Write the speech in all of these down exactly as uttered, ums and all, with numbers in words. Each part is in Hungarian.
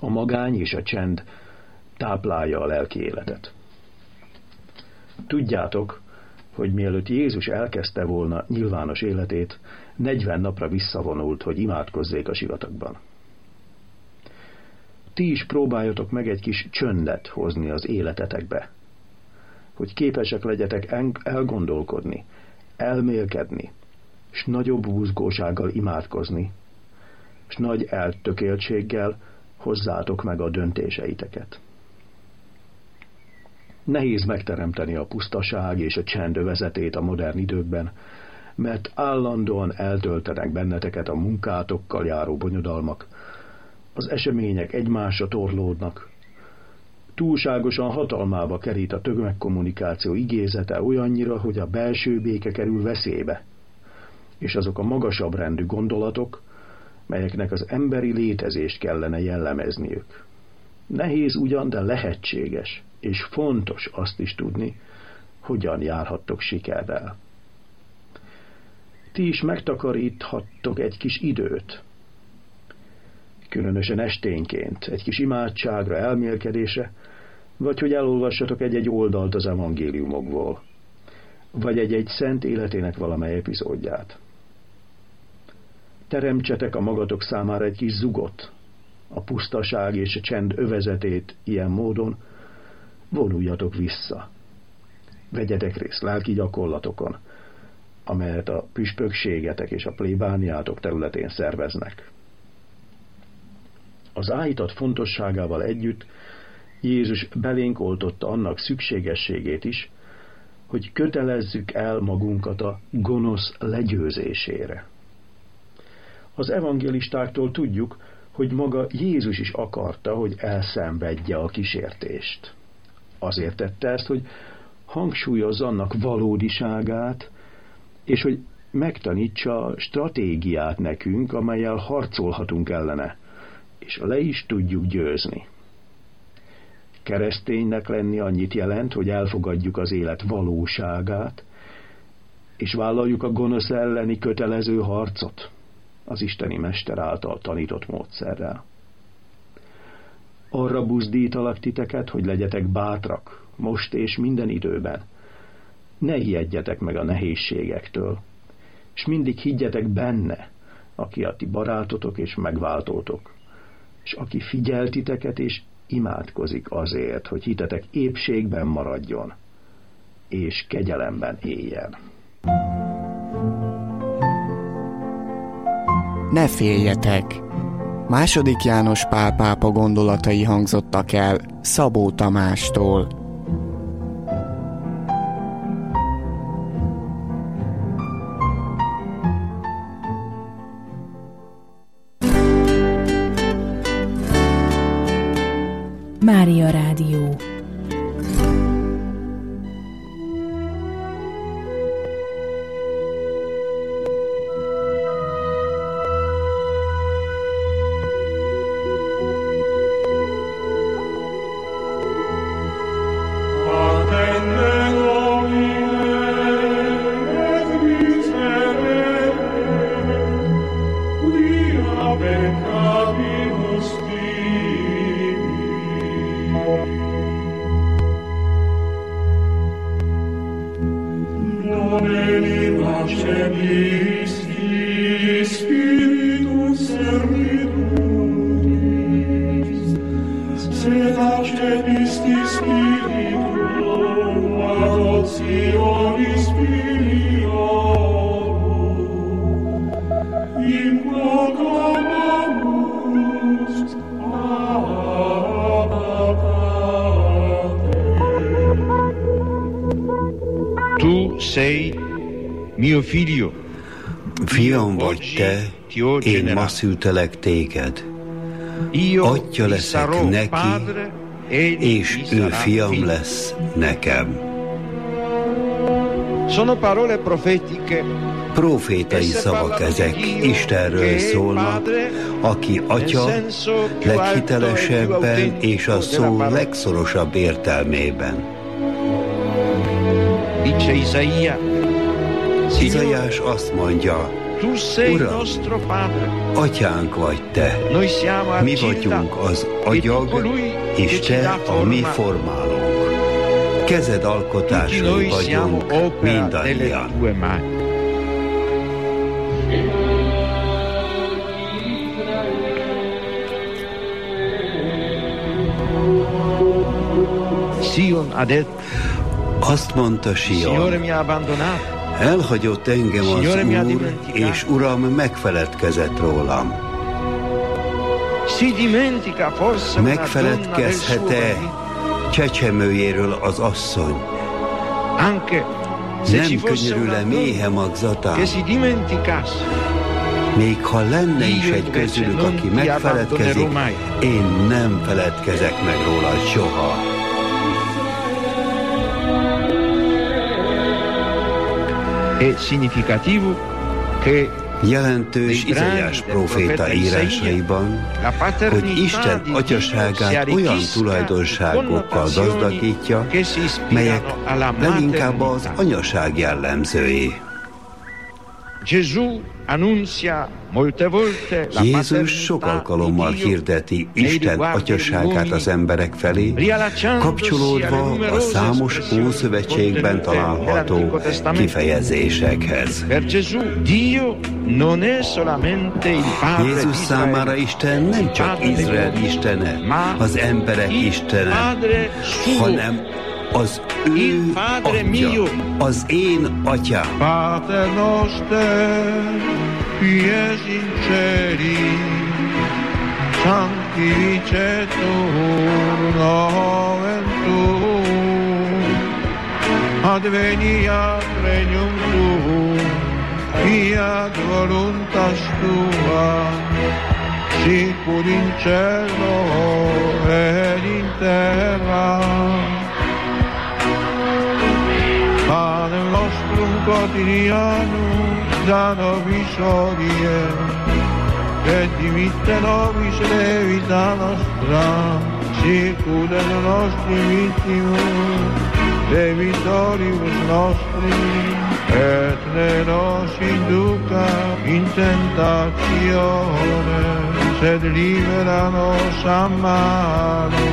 A magány és a csend táplálja a lelki életet. Tudjátok, hogy mielőtt Jézus elkezdte volna nyilvános életét, negyven napra visszavonult, hogy imádkozzék a sivatagban. Ti is próbáljatok meg egy kis csöndet hozni az életetekbe, hogy képesek legyetek elgondolkodni, elmélkedni, s nagyobb buzgósággal imádkozni, s nagy eltökéltséggel hozzátok meg a döntéseiteket. Nehéz megteremteni a pusztaság és a csend övezetét a modern időkben, mert állandóan eltöltenek benneteket a munkátokkal járó bonyodalmak, az események egymásra torlódnak, túlságosan hatalmába kerít a tömegkommunikáció igézete olyannyira, hogy a belső béke kerül veszélybe, és azok a magasabb rendű gondolatok, melyeknek az emberi létezést kellene jellemezniük. Nehéz ugyan, de lehetséges, és fontos azt is tudni, hogyan járhattok sikerrel. Ti is megtakaríthattok egy kis időt, különösen esténként, egy kis imádságra, elmélkedésre, vagy hogy elolvassatok egy-egy oldalt az evangéliumokból, vagy egy-egy szent életének valamely epizódját. Teremtsetek a magatok számára egy kis zugot, a pusztaság és a csend övezetét ilyen módon, vonuljatok vissza. Vegyetek részt lelki gyakorlatokon, amelyet a püspökségetek és a plébániátok területén szerveznek. Az áhítat fontosságával együtt Jézus belénk oltotta annak szükségességét is, hogy kötelezzük el magunkat a gonosz legyőzésére. Az evangélistáktól tudjuk, hogy maga Jézus is akarta, hogy elszenvedje a kísértést. Azért tette ezt, hogy hangsúlyozza annak valódiságát, és hogy megtanítsa a stratégiát nekünk, amellyel harcolhatunk ellene, és le is tudjuk győzni. Kereszténynek lenni annyit jelent, hogy elfogadjuk az élet valóságát, és vállaljuk a gonosz elleni kötelező harcot az isteni mester által tanított módszerrel. Arra buzdítalak titeket, hogy legyetek bátrak, most és minden időben. Ne ijedjetek meg a nehézségektől, és mindig higgyetek benne, aki a ti barátotok és megváltótok, és aki figyel titeket és imádkozik azért, hogy hitetek épségben maradjon, és kegyelemben éljen. Ne féljetek! Második János Pál pápa gondolatai hangzottak el Szabó Tamástól. Mária Rádió. Tu sei mio figlio. Fiam vagy te, én ma szültelek téged. Atya leszek neki, és ő fiam lesz nekem. Sono parole profetiche. Profétai szavak ezek, Istenről szólnak, aki atya leghitelesebben és a szó legszorosabb értelmében. Dice Isaia. Izaiás azt mondja, Uram, atyánk vagy te, mi vagyunk az agyag, és te a mi formálónk. Kezed alkotásai vagyunk mindannyian. Azt mondta Sion, elhagyott engem az Úr, és Uram megfeledkezett rólam. Megfeledkezhet-e csecsemőjéről az asszony? Nem könyörül-e méhe magzatán? Még ha lenne is egy közülük, aki megfeledkezik, én nem feledkezek meg róla soha. Jelentős Izaiás próféta írásaiban, hogy Isten atyaságát olyan tulajdonságokkal gazdagítja, melyek leginkább az anyaság jellemzői. Jézus sok alkalommal hirdeti Isten atyaságát az emberek felé, kapcsolódva a számos Ószövetségben található kifejezésekhez. Jézus számára Isten nem csak Izrael istene, az emberek istene, hanem az ő atya, az én atyám. Pater noster, qui es in celi, sanctificetur nomen tuum, adveniat regnum tuum, fiat voluntas tua, sicur in cielo et in terra. Panem nostrum quotidianum da nobis hodie, et dimitte nobis debita nostra, sicut et nostri vittimus debitoribus nostri, et ne nos induca in tentatione, sed libera nos a malo.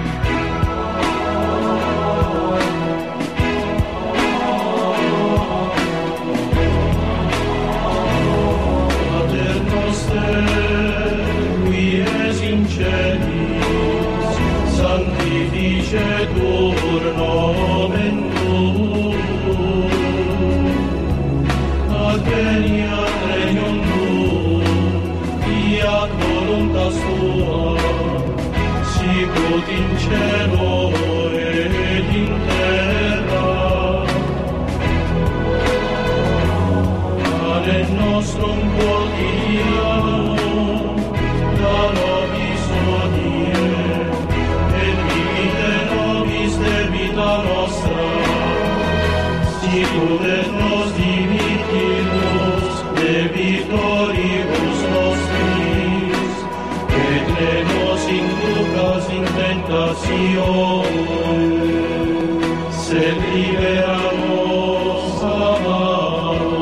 Sanctificetur nomen tuum, adveniat regnum tuum, fiat voluntas tua, sicut in cielo et in terra. Panem nostrum quotidianum da nobis hodie, debita nostra, sicut et nos dimittimus debitoribus nostris, et ne nos inducas in tentatione, sed libera nos a malo.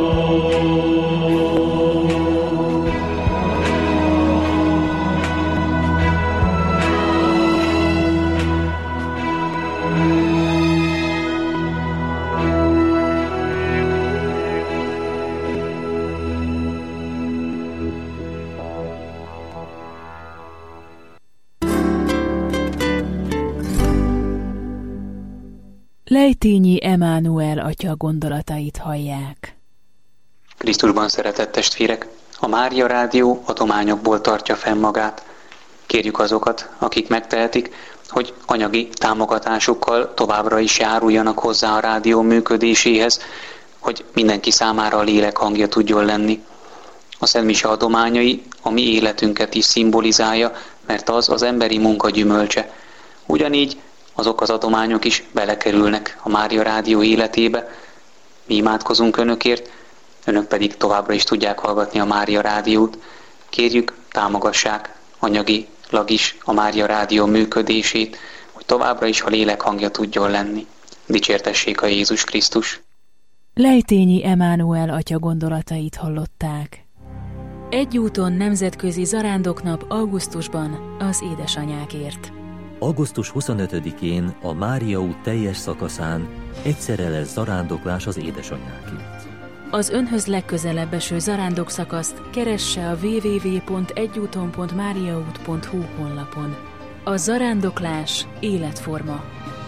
Lejtényi Emánuel atya gondolatait hallják. Krisztusban szeretett testvérek, a Mária Rádió adományokból tartja fenn magát. Kérjük azokat, akik megtehetik, hogy anyagi támogatásukkal továbbra is járuljanak hozzá a rádió működéséhez, hogy mindenki számára a lélek hangja tudjon lenni. A szentmise adományai a mi életünket is szimbolizálja, mert az az emberi munka gyümölcse. Ugyanígy azok az adományok is belekerülnek a Mária Rádió életébe. Mi imádkozunk önökért, önök pedig továbbra is tudják hallgatni a Mária Rádiót. Kérjük, támogassák anyagilag is a Mária Rádió működését, hogy továbbra is a lélek hangja tudjon lenni. Dicsértessék a Jézus Krisztus! Lejtényi Emánuel atya gondolatait hallották. Egy úton nemzetközi zarándoknap augusztusban az édesanyákért. augusztus huszonötödikén a Mária út teljes szakaszán egyszerre lesz zarándoklás az édesanyákért. Az önhöz legközelebb eső zarándokszakaszt keresse a double-u double-u double-u pont egyúton pont máriaút pont hu honlapon. A zarándoklás életforma.